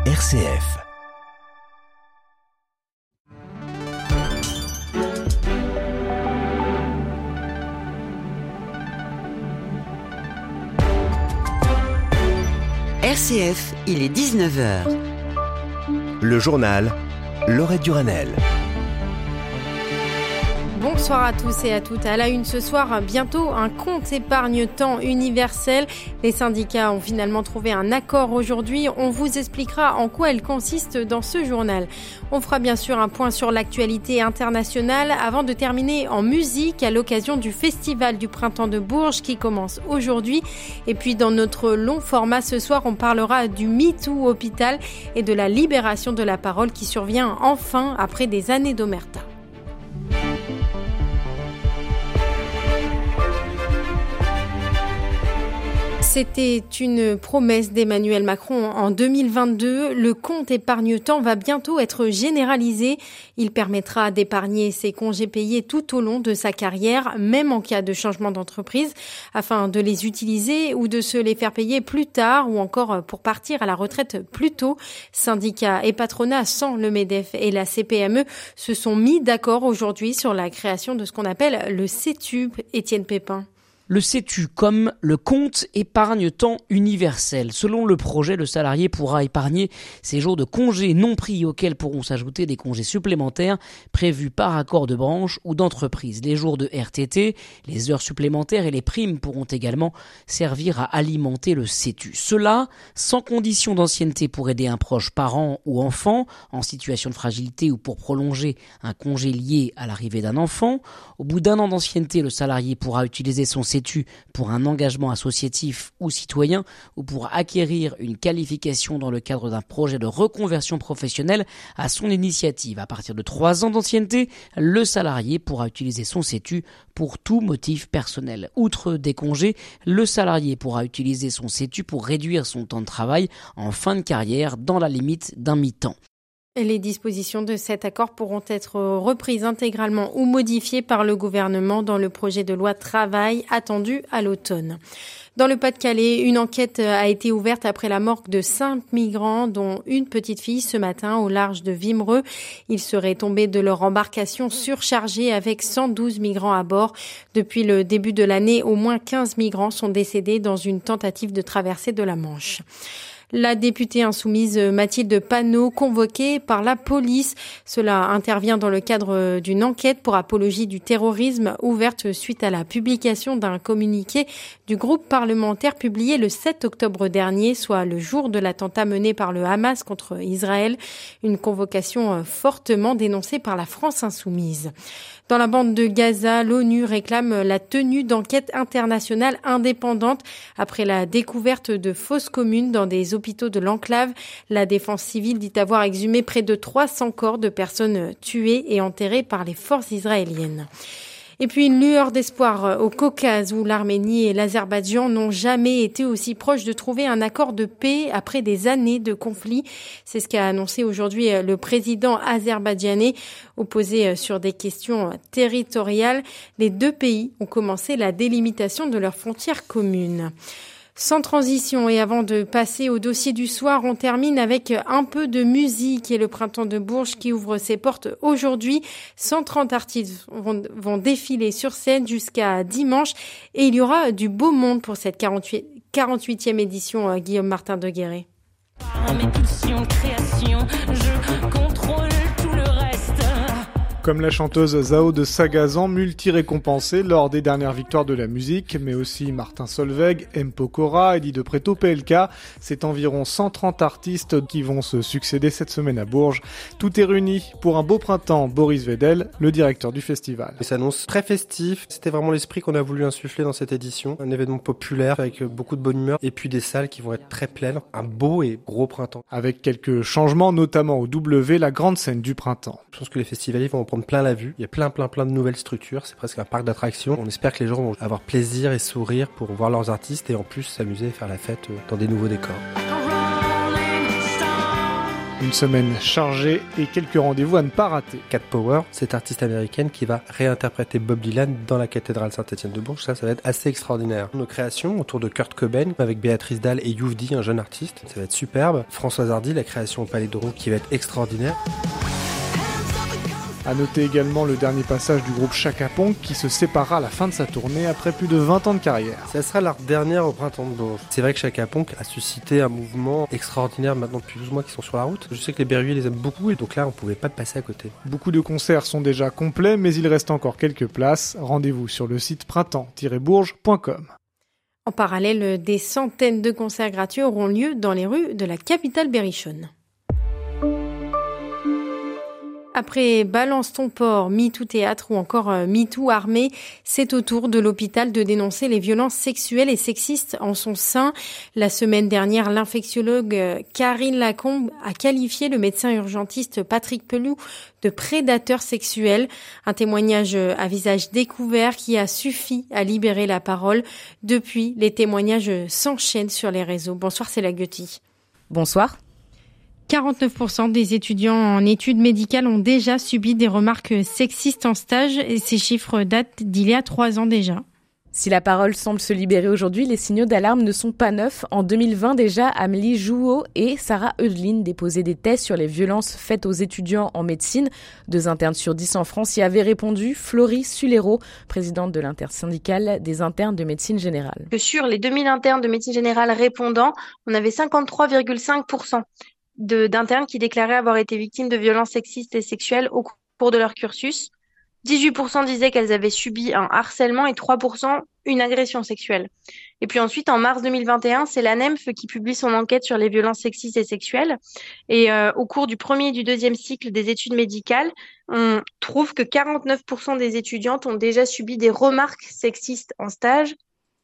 RCF. RCF, il est 19h. Le journal, Laurette Duranel. Bonsoir à tous et à toutes. À la une ce soir, bientôt un compte épargne-temps universel. Les syndicats ont finalement trouvé un accord aujourd'hui. On vous expliquera en quoi il consiste dans ce journal. On fera bien sûr un point sur l'actualité internationale avant de terminer en musique à l'occasion du Festival du Printemps de Bourges qui commence aujourd'hui. Et puis dans notre long format ce soir, on parlera du MeToo Hôpital et de la libération de la parole qui survient enfin après des années d'omerta. C'était une promesse d'Emmanuel Macron en 2022. Le compte épargne-temps va bientôt être généralisé. Il permettra d'épargner ses congés payés tout au long de sa carrière, même en cas de changement d'entreprise, afin de les utiliser ou de se les faire payer plus tard ou encore pour partir à la retraite plus tôt. Syndicats et patronat sans le MEDEF et la CPME se sont mis d'accord aujourd'hui sur la création de ce qu'on appelle le CETU. Étienne Pépin. Le CETU comme le compte épargne-temps universel. Selon le projet, le salarié pourra épargner ses jours de congés non pris auxquels pourront s'ajouter des congés supplémentaires prévus par accord de branche ou d'entreprise. Les jours de RTT, les heures supplémentaires et les primes pourront également servir à alimenter le CETU. Cela sans condition d'ancienneté pour aider un proche parent ou enfant en situation de fragilité ou pour prolonger un congé lié à l'arrivée d'un enfant. Au bout d'un an d'ancienneté, le salarié pourra utiliser son CETU pour un engagement associatif ou citoyen ou pour acquérir une qualification dans le cadre d'un projet de reconversion professionnelle à son initiative. À partir de 3 ans d'ancienneté, le salarié pourra utiliser son CETU pour tout motif personnel. Outre des congés, le salarié pourra utiliser son CETU pour réduire son temps de travail en fin de carrière dans la limite d'un mi-temps. Les dispositions de cet accord pourront être reprises intégralement ou modifiées par le gouvernement dans le projet de loi travail attendu à l'automne. Dans le Pas-de-Calais, une enquête a été ouverte après la mort de 5 migrants, dont une petite fille ce matin au large de Wimereux. Ils seraient tombés de leur embarcation surchargée avec 112 migrants à bord. Depuis le début de l'année, au moins 15 migrants sont décédés dans une tentative de traversée de la Manche. La députée insoumise Mathilde Panot, convoquée par la police. Cela intervient dans le cadre d'une enquête pour apologie du terrorisme ouverte suite à la publication d'un communiqué du groupe parlementaire publié le 7 octobre dernier, soit le jour de l'attentat mené par le Hamas contre Israël. Une convocation fortement dénoncée par la France insoumise. Dans la bande de Gaza, l'ONU réclame la tenue d'enquêtes internationales indépendantes après la découverte de fosses communes dans des hôpitaux de l'enclave. La défense civile dit avoir exhumé près de 300 corps de personnes tuées et enterrées par les forces israéliennes. Et puis une lueur d'espoir au Caucase où l'Arménie et l'Azerbaïdjan n'ont jamais été aussi proches de trouver un accord de paix après des années de conflit. C'est ce qu'a annoncé aujourd'hui le président azerbaïdjanais. Opposé sur des questions territoriales, les deux pays ont commencé la délimitation de leurs frontières communes. Sans transition et avant de passer au dossier du soir, on termine avec un peu de musique et le Printemps de Bourges qui ouvre ses portes aujourd'hui. 130 artistes vont défiler sur scène jusqu'à dimanche et il y aura du beau monde pour cette 48e édition, Guillaume Martin de Guéret. Mes pulsions, création, je contrôle tout le reste. Comme la chanteuse Zao de Sagazan, multi-récompensée lors des dernières victoires de la musique, mais aussi Martin Solveig, M. Pokora, Eddie de Pretto, PLK. C'est environ 130 artistes qui vont se succéder cette semaine à Bourges. Tout est réuni pour un beau printemps. Boris Vedel, le directeur du festival. Ça s'annonce très festif. C'était vraiment l'esprit qu'on a voulu insuffler dans cette édition. Un événement populaire avec beaucoup de bonne humeur et puis des salles qui vont être très pleines. Un beau et gros printemps. Avec quelques changements, notamment au W, la grande scène du printemps. Je pense que les festivaliers vont prendre plein la vue. Il y a plein de nouvelles structures. C'est presque un parc d'attractions. On espère que les gens vont avoir plaisir et sourire pour voir leurs artistes et en plus s'amuser et faire la fête dans des nouveaux décors. Une semaine chargée et quelques rendez-vous à ne pas rater. Cat Power, cette artiste américaine qui va réinterpréter Bob Dylan dans la cathédrale Saint-Étienne de Bourges. Ça va être assez extraordinaire. Nos créations autour de Kurt Cobain avec Béatrice Dalle et Youvdi, un jeune artiste. Ça va être superbe. Françoise Hardy, la création au Palais de Rouen qui va être extraordinaire. À noter également le dernier passage du groupe Chaka Ponk qui se séparera à la fin de sa tournée après plus de 20 ans de carrière. Ça sera leur dernière au printemps de Bourges. C'est vrai que Chaka Ponk a suscité un mouvement extraordinaire maintenant depuis 12 mois qu'ils sont sur la route. Je sais que les Berruyers les aiment beaucoup et donc là on pouvait pas passer à côté. Beaucoup de concerts sont déjà complets mais il reste encore quelques places. Rendez-vous sur le site printemps-bourges.com. En parallèle, des centaines de concerts gratuits auront lieu dans les rues de la capitale berrichonne. Après Balance ton port, MeToo Théâtre ou encore MeToo Armée, c'est au tour de l'hôpital de dénoncer les violences sexuelles et sexistes en son sein. La semaine dernière, l'infectiologue Karine Lacombe a qualifié le médecin urgentiste Patrick Pelou de prédateur sexuel. Un témoignage à visage découvert qui a suffi à libérer la parole. Depuis, les témoignages s'enchaînent sur les réseaux. Bonsoir, c'est la Guetti. Bonsoir. 49% des étudiants en études médicales ont déjà subi des remarques sexistes en stage et ces chiffres datent d'il y a 3 ans déjà. Si la parole semble se libérer aujourd'hui, les signaux d'alarme ne sont pas neufs. En 2020 déjà, Amélie Jouot et Sarah Eudeline déposaient des thèses sur les violences faites aux étudiants en médecine. 2 internes sur 10 en France y avaient répondu. Florie Sulero, présidente de l'intersyndicale des internes de médecine générale. Sur les 2000 internes de médecine générale répondants, on avait 53,5% d'internes qui déclaraient avoir été victimes de violences sexistes et sexuelles au cours de leur cursus. 18% disaient qu'elles avaient subi un harcèlement et 3% une agression sexuelle. Et puis ensuite, en mars 2021, c'est l'ANEMF qui publie son enquête sur les violences sexistes et sexuelles. Et au cours du premier et du deuxième cycle des études médicales, on trouve que 49% des étudiantes ont déjà subi des remarques sexistes en stage,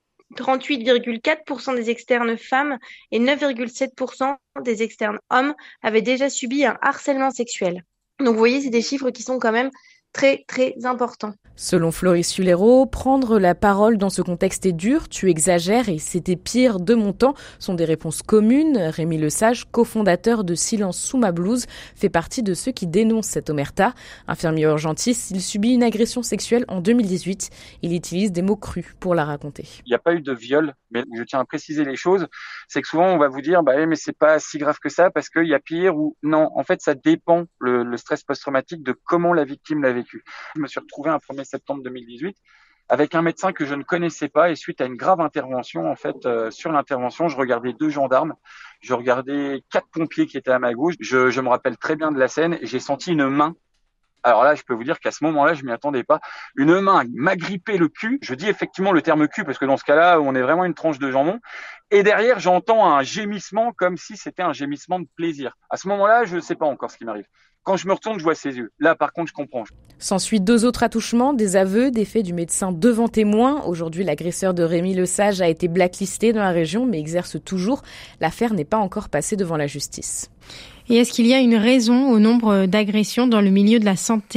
38,4% des externes femmes et 9,7% des externes hommes avaient déjà subi un harcèlement sexuel. Donc vous voyez, c'est des chiffres qui sont quand même très très important. Selon Floris Sulero, prendre la parole dans ce contexte est dur, tu exagères et c'était pire de mon temps sont des réponses communes. Rémi Lesage, cofondateur de Silence sous ma blouse, fait partie de ceux qui dénoncent cette omerta. Infirmier urgentiste, il subit une agression sexuelle en 2018. Il utilise des mots crus pour la raconter. Il n'y a pas eu de viol, mais je tiens à préciser les choses. C'est que souvent on va vous dire, mais c'est pas si grave que ça parce qu'il y a pire ou non. En fait, ça dépend le stress post-traumatique de comment la victime l'a vécu. Je me suis retrouvé un 1er septembre 2018 avec un médecin que je ne connaissais pas et suite à une grave intervention, sur l'intervention, je regardais 2 gendarmes, je regardais 4 pompiers qui étaient à ma gauche. Je me rappelle très bien de la scène et j'ai senti une main. Alors là, je peux vous dire qu'à ce moment-là, je m'y attendais pas. Une main m'a grippé le cul. Je dis effectivement le terme cul parce que dans ce cas-là, on est vraiment une tranche de jambon. Et derrière, j'entends un gémissement comme si c'était un gémissement de plaisir. À ce moment-là, je ne sais pas encore ce qui m'arrive. Quand je me retourne, je vois ses yeux. Là, par contre, je comprends. S'ensuit 2 autres attouchements, des aveux, des faits du médecin devant témoins. Aujourd'hui, l'agresseur de Rémi Lesage a été blacklisté dans la région, mais exerce toujours. L'affaire n'est pas encore passée devant la justice. Et est-ce qu'il y a une raison au nombre d'agressions dans le milieu de la santé ?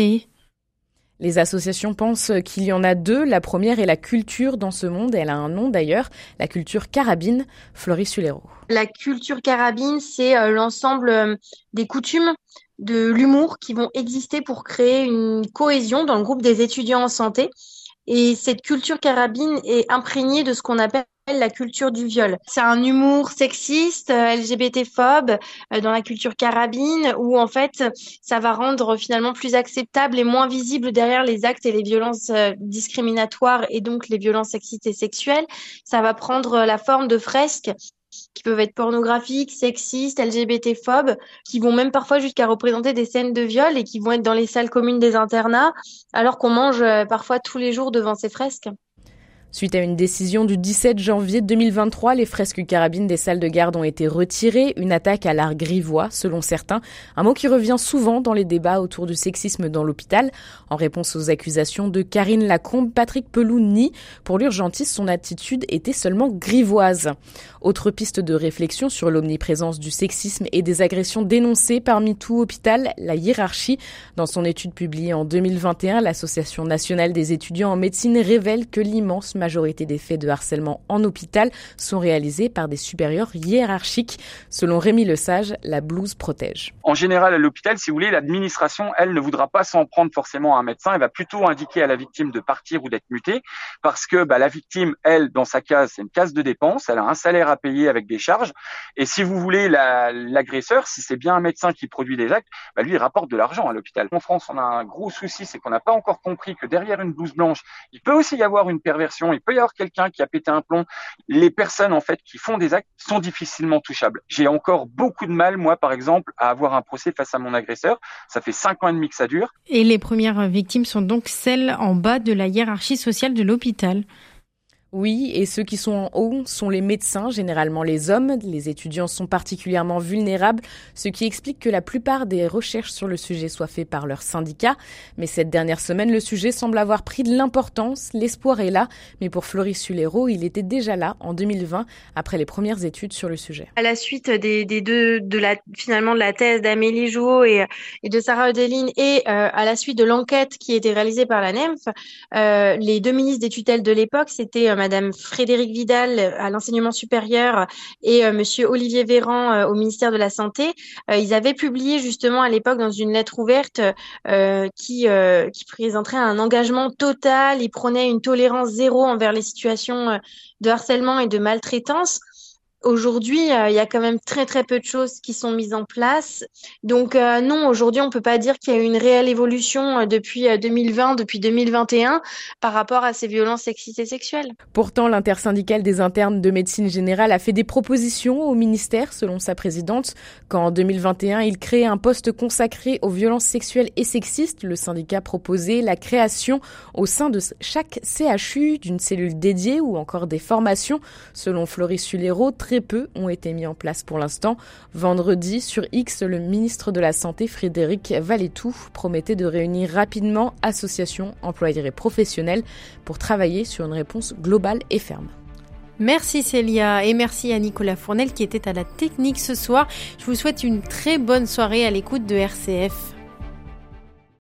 Les associations pensent qu'il y en a 2. La première est la culture dans ce monde. Elle a un nom d'ailleurs, la culture carabine. Floris Sulero. La culture carabine, c'est l'ensemble des coutumes, de l'humour qui vont exister pour créer une cohésion dans le groupe des étudiants en santé. Et cette culture carabine est imprégnée de ce qu'on appelle la culture du viol. C'est un humour sexiste, LGBT-phobe dans la culture carabine où en fait ça va rendre finalement plus acceptable et moins visible derrière les actes et les violences discriminatoires et donc les violences sexistes et sexuelles. Ça va prendre la forme de fresques qui peuvent être pornographiques, sexistes, LGBT-phobes, qui vont même parfois jusqu'à représenter des scènes de viol et qui vont être dans les salles communes des internats, alors qu'on mange parfois tous les jours devant ces fresques. Suite à une décision du 17 janvier 2023, les fresques carabines des salles de garde ont été retirées. Une attaque à l'art grivois, selon certains. Un mot qui revient souvent dans les débats autour du sexisme dans l'hôpital. En réponse aux accusations de Karine Lacombe, Patrick Pelou nie. Pour l'urgentiste, son attitude était seulement grivoise. Autre piste de réflexion sur l'omniprésence du sexisme et des agressions dénoncées par MeToo Hôpital, la hiérarchie. Dans son étude publiée en 2021, l'Association nationale des étudiants en médecine révèle que l'immense majorité des faits de harcèlement en hôpital sont réalisés par des supérieurs hiérarchiques. Selon Rémi Lesage, la blouse protège. En général, à l'hôpital, si vous voulez, l'administration, elle, ne voudra pas s'en prendre forcément à un médecin. Elle va plutôt indiquer à la victime de partir ou d'être mutée parce que la victime, elle, dans sa case, c'est une case de dépenses. Elle a un salaire à payer avec des charges. Et si vous voulez, l'agresseur, si c'est bien un médecin qui produit des actes, lui, il rapporte de l'argent à l'hôpital. En France, on a un gros souci, c'est qu'on n'a pas encore compris que derrière une blouse blanche, il peut aussi y avoir une perversion, il peut y avoir quelqu'un qui a pété un plomb. Les personnes, en fait, qui font des actes sont difficilement touchables. J'ai encore beaucoup de mal, moi, par exemple, à avoir un procès face à mon agresseur. Ça fait 5 ans et demi que ça dure. Et les premières victimes sont donc celles en bas de la hiérarchie sociale de l'hôpital. Oui, et ceux qui sont en haut sont les médecins, généralement les hommes. Les étudiants sont particulièrement vulnérables, ce qui explique que la plupart des recherches sur le sujet soient faites par leur syndicat. Mais cette dernière semaine, le sujet semble avoir pris de l'importance. L'espoir est là, mais pour Floris Sulero, il était déjà là en 2020, après les premières études sur le sujet. À la suite de la thèse d'Amélie Jouot et de Sarah Odeline et à la suite de l'enquête qui a été réalisée par la NEMF, les deux ministres des tutelles de l'époque, c'était Madame Frédérique Vidal à l'enseignement supérieur et Monsieur Olivier Véran au ministère de la Santé. Ils avaient publié justement à l'époque dans une lettre ouverte qui présenterait un engagement total. Ils prônaient une tolérance zéro envers les situations de harcèlement et de maltraitance. Aujourd'hui, il y a quand même très très peu de choses qui sont mises en place. Donc non, aujourd'hui, on peut pas dire qu'il y a eu une réelle évolution depuis 2020, depuis 2021 par rapport à ces violences sexistes et sexuelles. Pourtant, l'intersyndicale des internes de médecine générale a fait des propositions au ministère, selon sa présidente. Quand en 2021, il crée un poste consacré aux violences sexuelles et sexistes, le syndicat proposait la création au sein de chaque CHU d'une cellule dédiée ou encore des formations. Selon Floris Sulero, très peu ont été mis en place pour l'instant. Vendredi, sur X, le ministre de la Santé, Frédéric Valletoux, promettait de réunir rapidement associations, employeurs et professionnels pour travailler sur une réponse globale et ferme. Merci Célia et merci à Nicolas Fournel qui était à la technique ce soir. Je vous souhaite une très bonne soirée à l'écoute de RCF.